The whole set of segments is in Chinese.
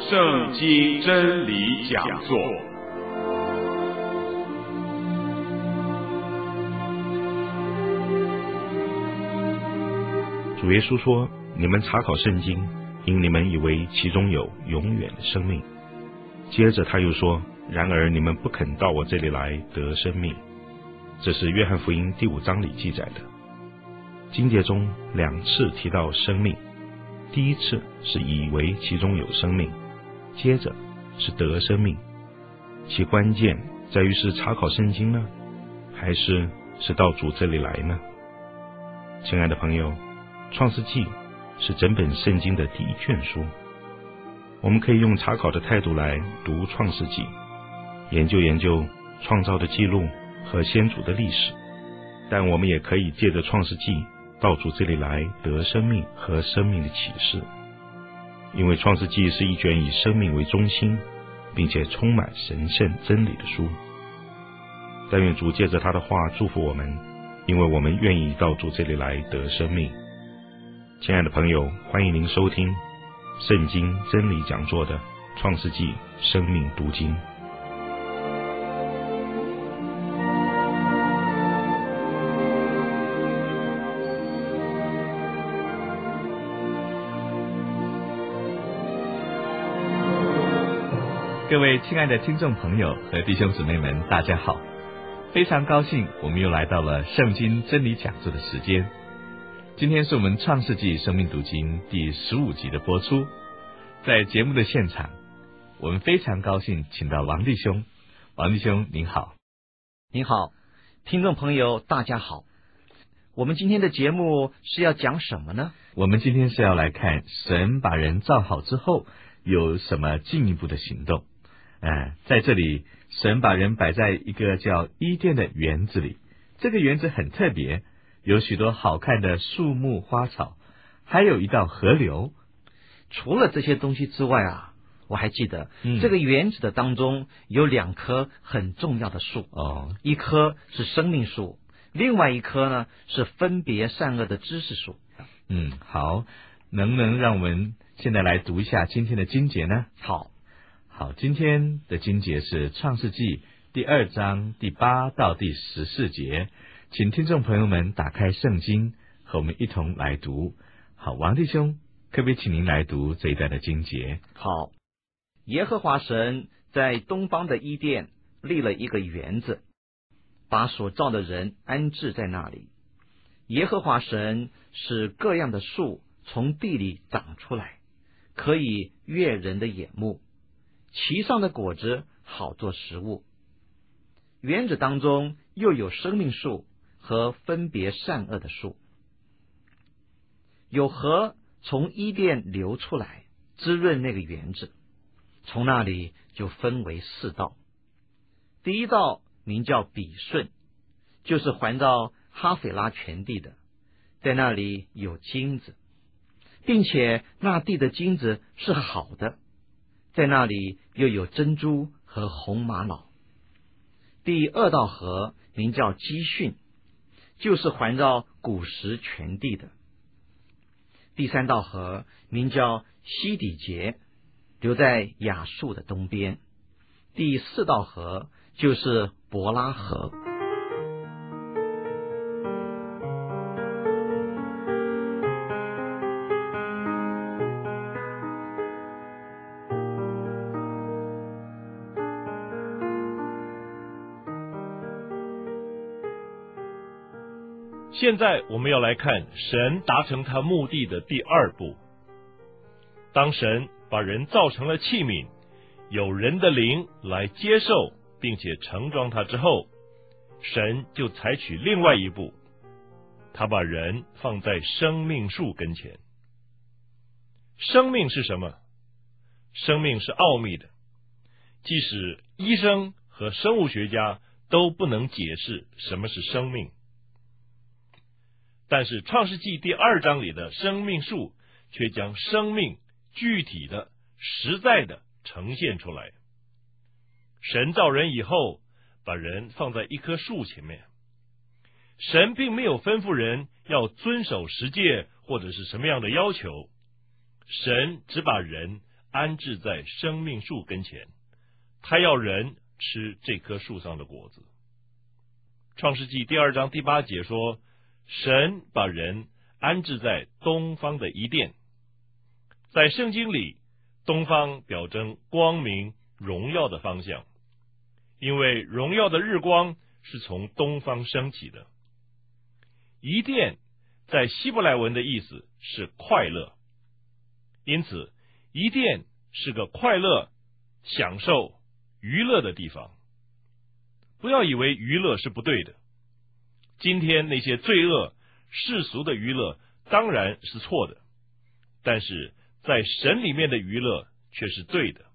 圣经真理讲座。 主耶稣说：你们查考圣经，因你们以为其中有永远的生命。接着他又说：然而你们不肯到我这里来得生命。这是约翰福音第5章里记载的。经节中2次提到生命，第一次是以为其中有生命，接着是得生命。其关键在于是查考圣经呢，还是到主这里来呢？亲爱的朋友，创世纪是整本圣经的第一卷书，我们可以用查考的态度来读创世纪，研究创造的记录和先祖的历史，但我们也可以借着创世纪到主这里来得生命和生命的启示。因为创世纪是一卷以生命为中心，并且充满神圣真理的书。但愿主借着他的话祝福我们，因为我们愿意到主这里来得生命。亲爱的朋友，欢迎您收听圣经真理讲座的创世纪生命读经。 各位亲爱的听众朋友和弟兄姊妹们，大家好！非常高兴我们又来到了圣经真理讲座的时间。今天是我们创世纪生命读经第15集的播出。在节目的现场，我们非常高兴请到王弟兄。王弟兄您好。 您好，听众朋友大家好。我们今天的节目是要讲什么呢？ 我们今天是要来看神把人造好之后有什么进一步的行动。在这里神把人摆在一个叫伊甸的园子里，这个园子很特别，有许多好看的树木花草，还有一道河流。 除了这些东西之外我还记得这个园子的当中有2棵很重要的树一棵是生命树，另外一棵呢是分别善恶的知识树。 好，能不能让我们现在来读一下今天的经节呢？好，今天的经节是创世纪第2章第8到第14节，请听众朋友们打开圣经和我们一同来读。好，王弟兄可不可以请您来读这一段的经节？ 好，耶和华神在东方的伊甸立了一个园子，把所造的人安置在那里。耶和华神使各样的树从地里长出来，可以悦人的眼目，其上的果子好做食物。园子当中又有生命树和分别善恶的树。有河从伊甸流出来，滋润那个园子，从那里就分为4道。第一道名叫比顺，就是环绕哈斐拉全地的，在那里有金子，并且那地的金子是好的，在那里又有珍珠和红玛瑙。第2道河名叫基训，就是环绕古时全地的。第3道河名叫西底结，流在亚述的东边。第4道河就是伯拉河。 现在我们要来看神达成他目的的第2步。当神把人造成了器皿，有人的灵来接受并且盛装他之后，神就采取另外一步，他把人放在生命树跟前。生命是什么？生命是奥秘的，即使医生和生物学家都不能解释什么是生命。但是创世纪第2章里的生命树却将生命具体的实在的呈现出来。神造人以后，把人放在一棵树前面，神并没有吩咐人要遵守十诫或者是什么样的要求，神只把人安置在生命树跟前，他要人吃这棵树上的果子。创世纪2章8节说，神把人安置在东方的伊甸。在圣经里，东方表征光明荣耀的方向，因为荣耀的日光是从东方升起的。伊甸在希伯来文的意思是快乐，因此伊甸是个快乐、享受、娱乐的地方。不要以为娱乐是不对的，今天那些罪恶世俗的娱乐当然是错的，但是在神里面的娱乐却是对的。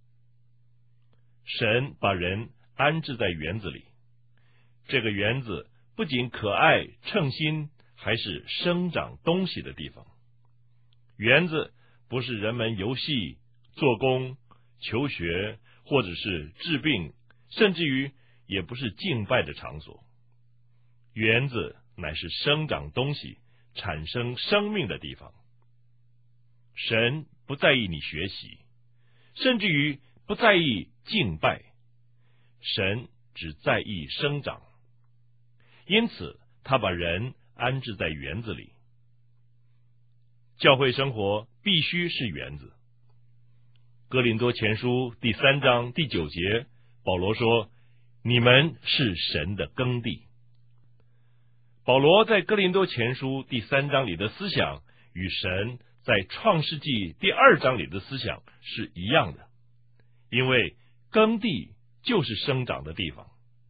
神把人安置在园子里，这个园子不仅可爱称心，还是生长东西的地方。园子不是人们游戏、做工、求学，或者是治病，甚至于也不是敬拜的场所。园子乃是生长东西、产生生命的地方。神不在意你学习，甚至于不在意敬拜，神只在意生长。因此他把人安置在园子里。教会生活必须是园子。哥林多前书3章9节，保罗说，你们是神的耕地。保罗在哥林多前书3章里的思想与神在创世纪2章里的思想是一样的，因为耕地就是生长的地方。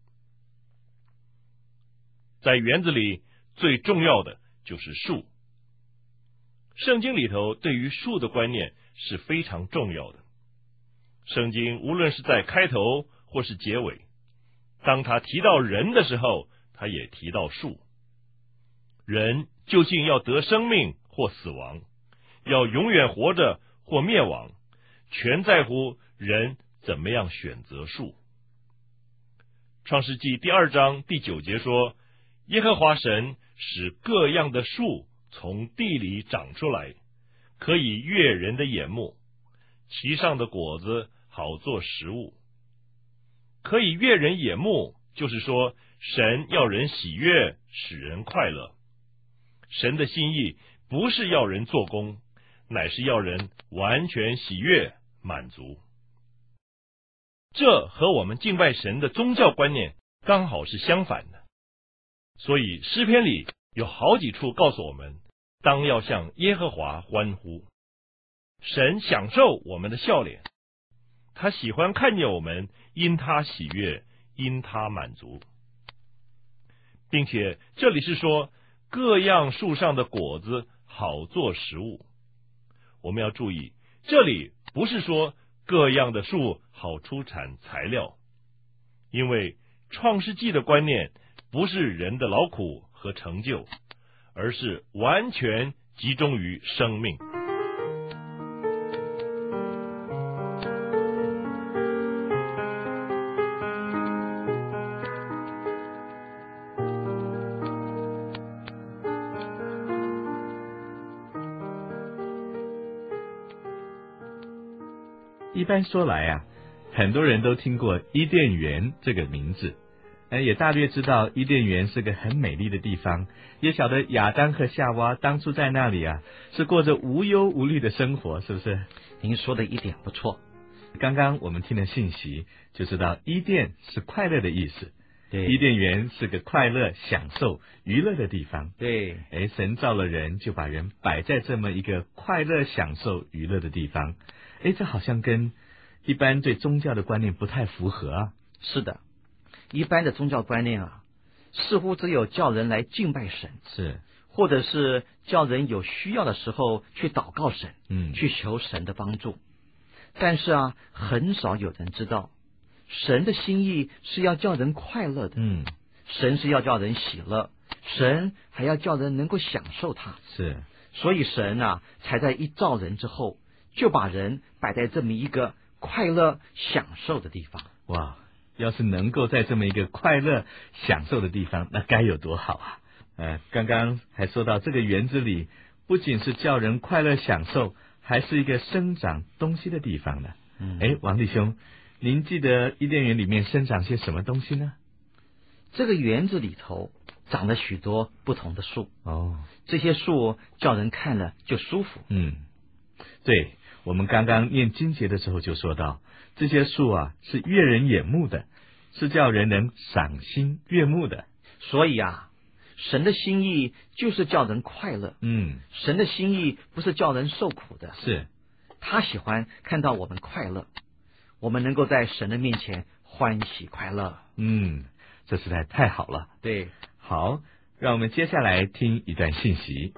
在园子里最重要的就是树。圣经里头对于树的观念是非常重要的。圣经无论是在开头或是结尾，当他提到人的时候，他也提到树。人究竟要得生命或死亡，要永远活着或灭亡，全在乎人怎么样选择树。创世纪2章9节说，耶和华神使各样的树从地里长出来，可以悦人的眼目，其上的果子好做食物。可以悦人眼目，就是说神要人喜悦，使人快乐。神的心意不是要人做工，乃是要人完全喜悦满足。这和我们敬拜神的宗教观念刚好是相反的。所以诗篇里有好几处告诉我们，当要向耶和华欢呼。神享受我们的笑脸，他喜欢看见我们因他喜悦，因他满足。并且这里是说各样树上的果子好做食物。我们要注意，这里不是说各样的树好出产材料，因为创世纪的观念不是人的劳苦和成就，而是完全集中于生命。 一般说来啊，很多人都听过伊甸园这个名字，也大略知道伊甸园是个很美丽的地方，也晓得亚当和夏娃当初在那里啊，是过着无忧无虑的生活，是不是？ 您说的一点不错。 刚刚我们听了信息，就知道伊甸是快乐的意思。 对， 伊甸园是个快乐、享受、娱乐的地方。 对， 神造了人，就把人摆在这么一个快乐、享受、娱乐的地方。这好像跟一般对宗教的观念不太符合啊。 是的，一般的宗教观念啊，似乎只有叫人来敬拜神， 是， 或者是叫人有需要的时候去祷告神，去求神的帮助。但是啊，很少有人知道，神的心意是要叫人快乐的。神是要叫人喜乐，神还要叫人能够享受它。 是， 所以神啊，才在一造人之后，就把人摆在这么一个快乐享受的地方。 哇，要是能够在这么一个快乐享受的地方，那该有多好啊！刚刚还说到这个园子里，不仅是叫人快乐享受， 还是一个生长东西的地方呢。王弟兄，您记得伊甸园里面生长些什么东西呢？ 这个园子里头长了许多不同的树，这些树叫人看了就舒服。 对，我们刚刚念经节的时候就说到，这些树啊是悦人眼目的，是叫人能赏心悦目的。 所以啊，神的心意就是叫人快乐。神的心意不是叫人受苦的， 是他喜欢看到我们快乐，我们能够在神的面前欢喜快乐。 这实在太好了。 对， 好，让我们接下来听一段信息。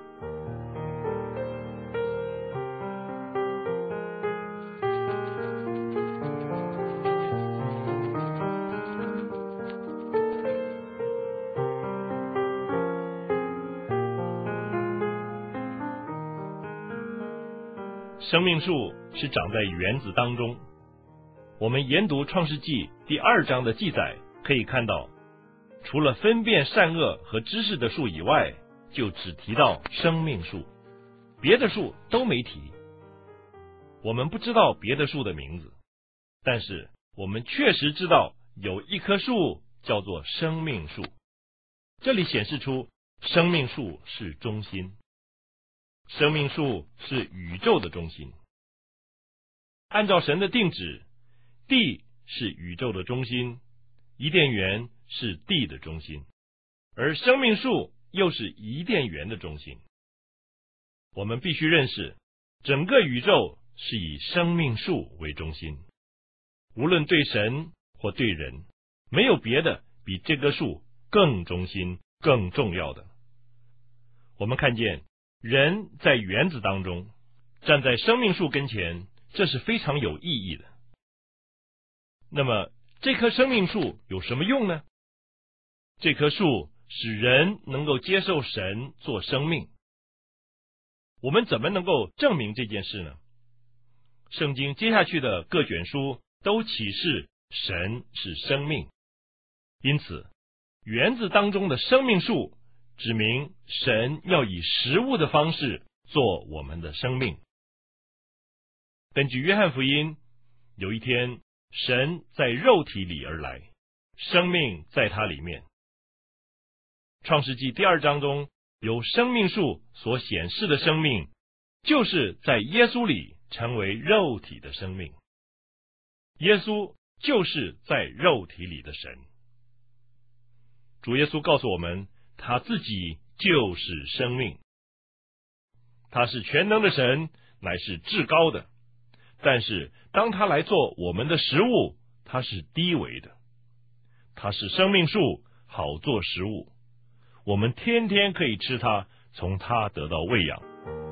生命树是长在园子当中。我们研读创世纪第2章的记载，可以看到，除了分辨善恶和知识的树以外，就只提到生命树，别的树都没提。我们不知道别的树的名字，但是我们确实知道有一棵树叫做生命树。这里显示出生命树是中心，生命树是宇宙的中心。按照神的定旨，地是宇宙的中心，伊甸园是地的中心，而生命树又是伊甸园的中心。我们必须认识，整个宇宙是以生命树为中心，无论对神或对人，没有别的比这棵树更中心、更重要的。我们看见人在园子当中，站在生命树跟前，这是非常有意义的。那么这棵生命树有什么用呢？这棵树使人能够接受神做生命。我们怎么能够证明这件事呢？圣经接下去的各卷书都启示神是生命，因此园子当中的生命树指明神要以食物的方式做我们的生命。根据约翰福音，有一天神在肉体里而来，生命在他里面。创世纪第2章中由生命树所显示的生命，就是在耶稣里成为肉体的生命。耶稣就是在肉体里的神。主耶稣告诉我们，他自己就是生命。他是全能的神，乃是至高的。但是当他来做我们的食物，他是低微的。他是生命树，好做食物。我们天天可以吃它，从它得到喂养。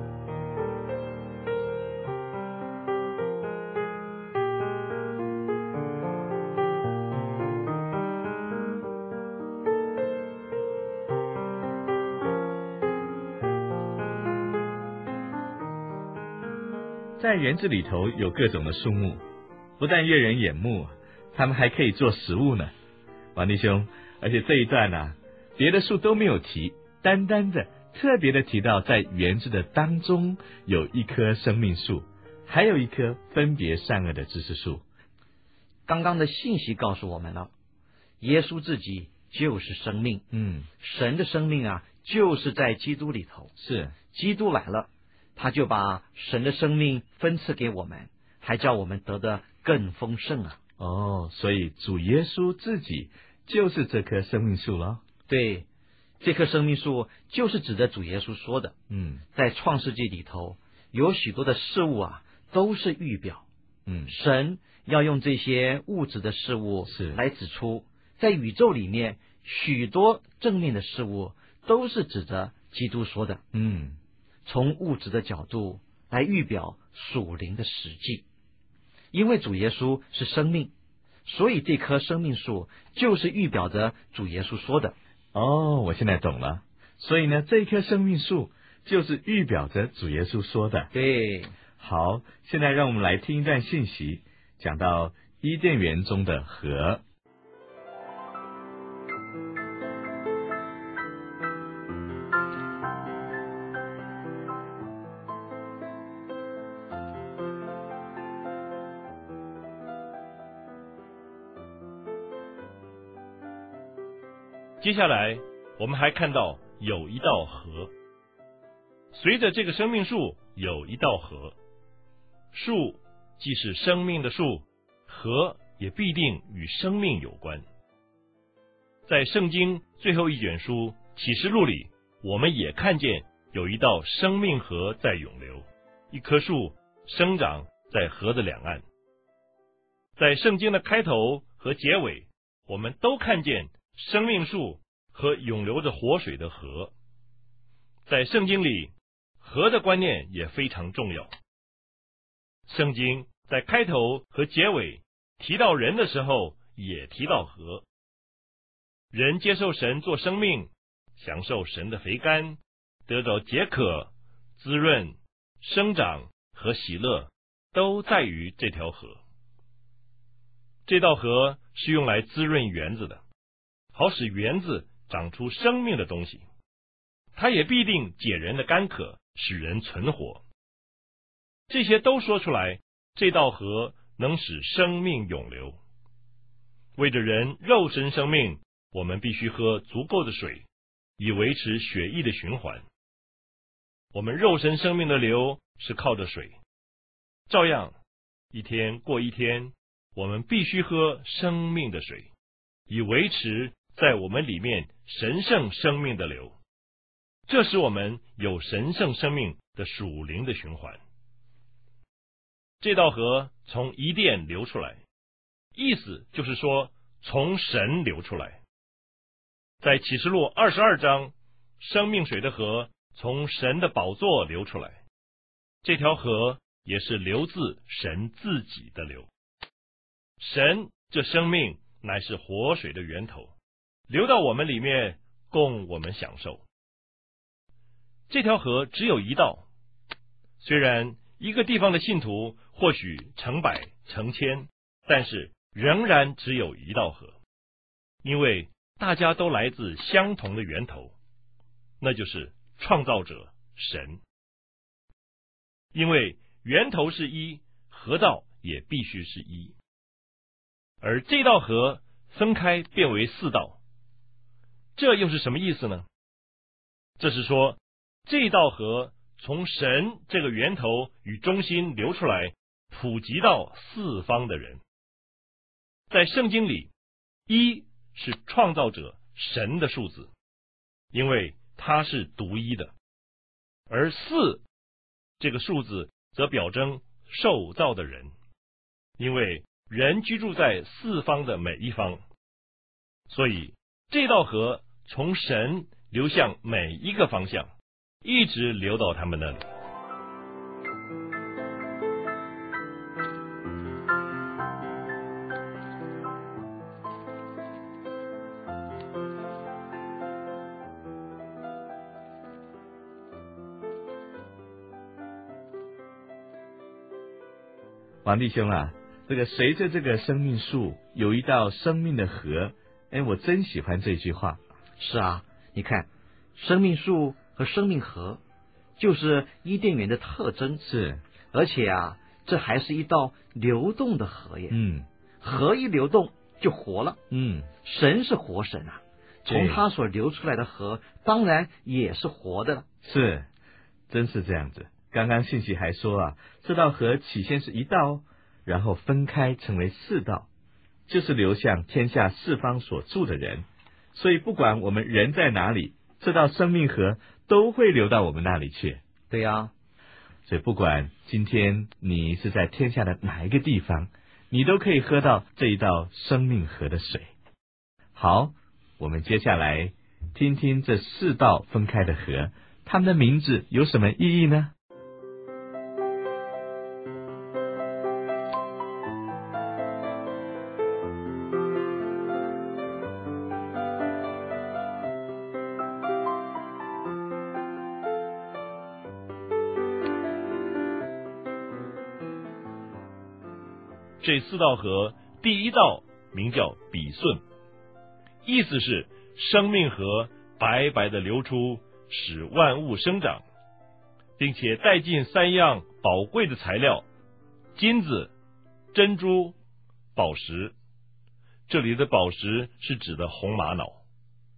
在园子里头有各种的树木，不但悦人眼目，它们还可以做食物呢。王弟兄，而且这一段啊，别的树都没有提，单单的特别的提到在园子的当中有一棵生命树，还有一棵分别善恶的知识树。 刚刚的信息告诉我们了，耶稣自己就是生命。神的生命啊，就是在基督里头。 是， 基督来了，他就把神的生命分赐给我们，还叫我们得的更丰盛啊。 所以主耶稣自己就是这棵生命树了。 对，这棵生命树就是指着主耶稣说的。在创世纪里头有许多的事物啊，都是预表。神要用这些物质的事物来指出，在宇宙里面许多正面的事物都是指着基督说的。从物质的角度来预表属灵的实际。因为主耶稣是生命，所以这棵生命树就是预表着主耶稣说的。 我现在懂了。所以呢，这棵生命树就是预表着主耶稣说的。 对。 好，现在让我们来听一段信息，讲到伊甸园中的河。 接下来我们还看到有一道河，随着这个生命树有一道河，树既是生命的树，河也必定与生命有关。在圣经最后一卷书启示录里，我们也看见有一道生命河在涌流，一棵树生长在河的两岸。在圣经的开头和结尾，我们都看见生命树和涌流着活水的河。在圣经里，河的观念也非常重要。圣经在开头和结尾提到人的时候，也提到河。人接受神做生命，享受神的肥甘，得到解渴、滋润、生长和喜乐，都在于这条河。这道河是用来滋润园子的，好使园子长出生命的东西。它也必定解人的干渴，使人存活。这些都说出来，这道河能使生命涌流。为着人肉身生命，我们必须喝足够的水，以维持血液的循环。我们肉身生命的流是靠着水，照样一天过一天，我们必须喝生命的水，以维持在我们里面神圣生命的流。这使我们有神圣生命的属灵的循环。这道河从伊甸流出来，意思就是说从神流出来。在启示录22章，生命水的河从神的宝座流出来，这条河也是流自神自己的流。神这生命乃是活水的源头，流到我们里面，供我们享受。这条河只有一道，虽然一个地方的信徒或许成百成千，但是仍然只有一道河，因为大家都来自相同的源头，那就是创造者神。因为源头是一，河道也必须是一。而这道河分开变为4道，这又是什么意思呢？这是说，这道河从神这个源头与中心流出来，普及到四方的人。在圣经里，一是创造者神的数字，因为它是独一的；而4这个数字则表征受造的人，因为人居住在四方的每一方，所以这道河从神流向每一个方向，一直流到他们那里。 王弟兄啊，这个随着这个生命树有一道生命的河，我真喜欢这句话。 是啊，你看，生命树和生命河就是伊甸园的特征。 是， 而且啊，这还是一道流动的河耶。河一流动就活了。神是活神啊，从他所流出来的河当然也是活的了。 是，真是这样子。刚刚信息还说啊，这道河起先是一道，然后分开成为4道，就是流向天下四方所住的人。所以不管我们人在哪里，这道生命河都会流到我们那里去。 对呀， 所以不管今天你是在天下的哪一个地方，你都可以喝到这一道生命河的水。好，我们接下来听听这4道分开的河，它们的名字有什么意义呢？ 这4道河，第一道名叫比顺，意思是生命河白白的流出，使万物生长，并且带进3样宝贵的材料：金子、珍珠、宝石。这里的宝石是指的红玛瑙。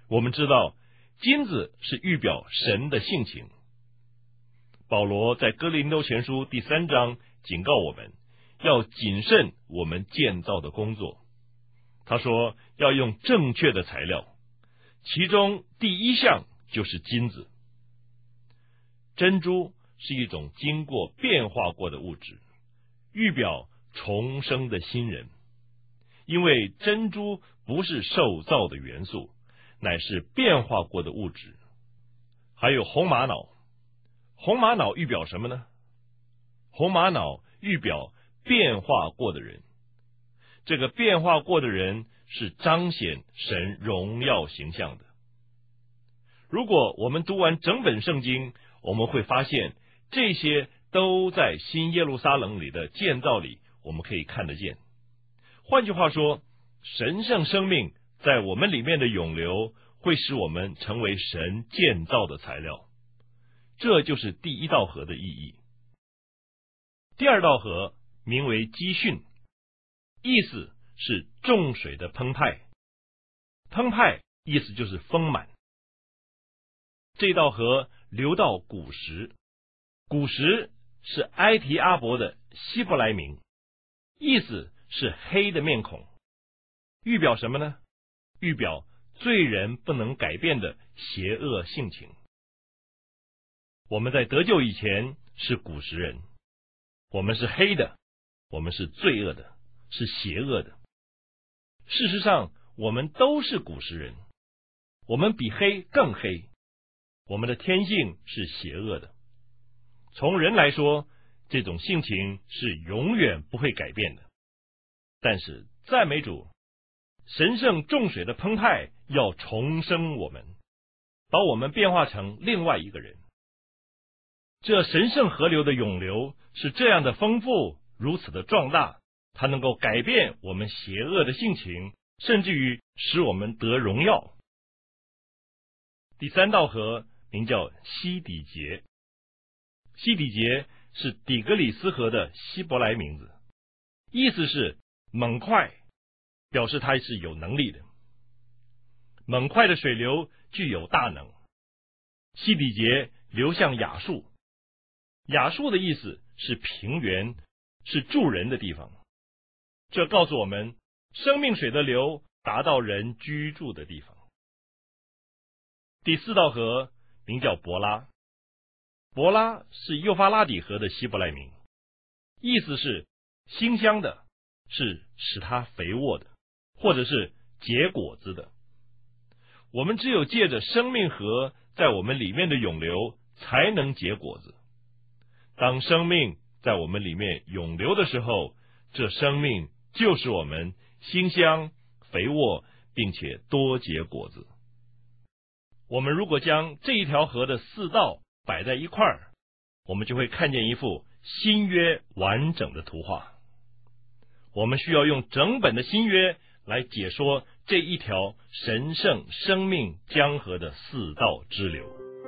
我们知道金子是预表神的性情。保罗在哥林多前书第3章警告我们要谨慎我们建造的工作。他说要用正确的材料，其中第一项就是金子。珍珠是一种经过变化过的物质，预表重生的新人。因为珍珠不是受造的元素，乃是变化过的物质。还有红玛瑙，红玛瑙预表什么呢？红玛瑙预表变化过的人。这个变化过的人是彰显神荣耀形象的。如果我们读完整本圣经，我们会发现这些都在新耶路撒冷里的建造里，我们可以看得见。换句话说，神圣生命在我们里面的涌流，会使我们成为神建造的材料。这就是第一道河的意义。第二道河名为基训，意思是众水的澎湃。澎湃意思就是丰满。这道河流到古时，古时是埃提阿伯的希伯来名，意思是黑的面孔，预表什么呢？预表罪人不能改变的邪恶性情。我们在得救以前是古时人，我们是黑的，我们是罪恶的，是邪恶的。事实上，我们都是古时人，我们比黑更黑，我们的天性是邪恶的。从人来说，这种性情是永远不会改变的。但是赞美主，神圣众水的澎湃要重生我们，把我们变化成另外一个人。这神圣河流的涌流是这样的丰富，如此的壮大，它能够改变我们邪恶的性情，甚至于使我们得荣耀。第三道河名叫西底结，西底结是底格里斯河的希伯来名字，意思是猛快，表示它是有能力的。猛快的水流具有大能。西底结流向亚述，亚述的意思是平原，是住人的地方。这告诉我们，生命水的流达到人居住的地方。第四道河名叫伯拉，伯拉是幼发拉底河的希伯来名，意思是馨香的，是使它肥沃的，或者是结果子的。我们只有借着生命河在我们里面的涌流，才能结果子。当生命在我们里面涌流的时候，这生命就是我们馨香、肥沃，并且多结果子。我们如果将这一条河的四道摆在一块儿，我们就会看见一幅新约完整的图画。我们需要用整本的新约来解说这一条神圣生命江河的四道支流。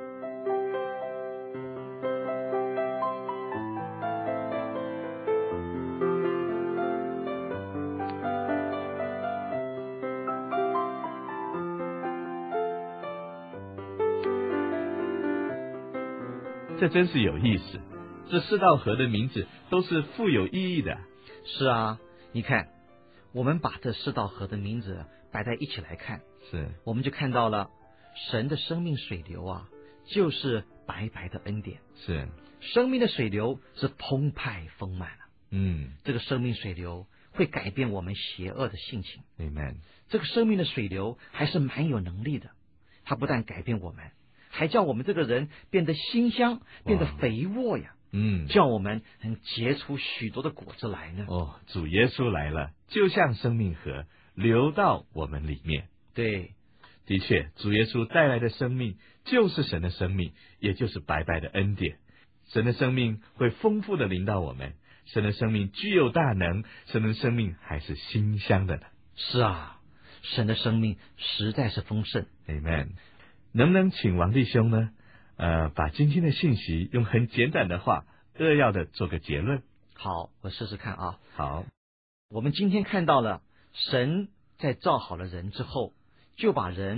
这真是有意思，这四道河的名字都是富有意义的。 是啊，你看，我们把这四道河的名字摆在一起来看， 是， 我们就看到了神的生命水流啊，就是白白的恩典。 是， 生命的水流是澎湃丰满啊。这个生命水流会改变我们邪恶的性情。 Amen。 这个生命的水流还是蛮有能力的，它不但改变我们，还叫我们这个人变得馨香，变得肥沃呀。叫我们能结出许多的果子来呢。 主耶稣来了，就像生命河流到我们里面。 对， 的确，主耶稣带来的生命就是神的生命，也就是白白的恩典。神的生命会丰富的临到我们，神的生命具有大能，神的生命还是馨香的呢。 是啊，神的生命实在是丰盛。 Amen。能不能请王弟兄呢？把今天的信息用很简短的话，扼要的做个结论。 好，我试试看啊。 好， 我们今天看到了神在造好了人之后，就把人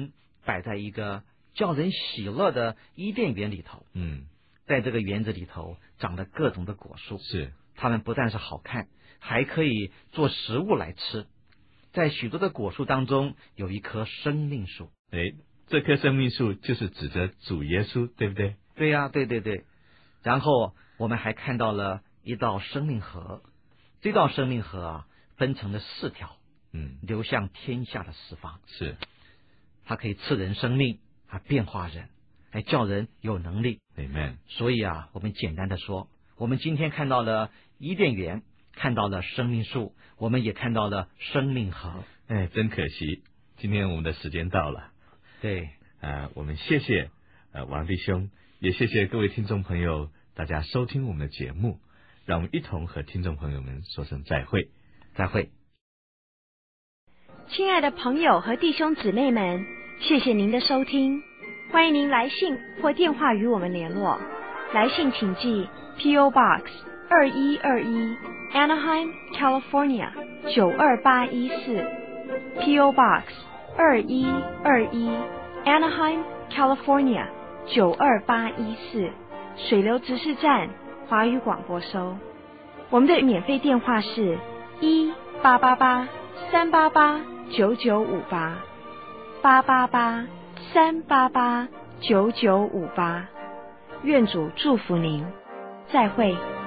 摆在一个叫人喜乐的伊甸园里头。在这个园子里头长了各种的果树， 是它们不但是好看，还可以做食物来吃。在许多的果树当中有一棵生命树。 这棵生命树就是指着主耶稣，对不对？ 对呀，对。然后我们还看到了一道生命河，这道生命河啊，分成了4条，流向天下的4方。 是， 它可以赐人生命，还变化人，还叫人有能力。 Amen。 所以啊，我们简单的说，我们今天看到了伊甸园，看到了生命树，我们也看到了生命河。 真可惜，今天我们的时间到了。 对， 我们谢谢王弟兄，也谢谢各位听众朋友，大家收听我们的节目，让我们一同和听众朋友们说声再会。 再会。 亲爱的朋友和弟兄姊妹们，谢谢您的收听，欢迎您来信或电话与我们联络。来信请寄 P.O. Box 2121 Anaheim, California 92814 P.O. Box 2121 Anaheim, California 92814水流执事站华语广播收。我们的免费电话是1-888-388-9958 888-388-9958。愿主祝福您，再会。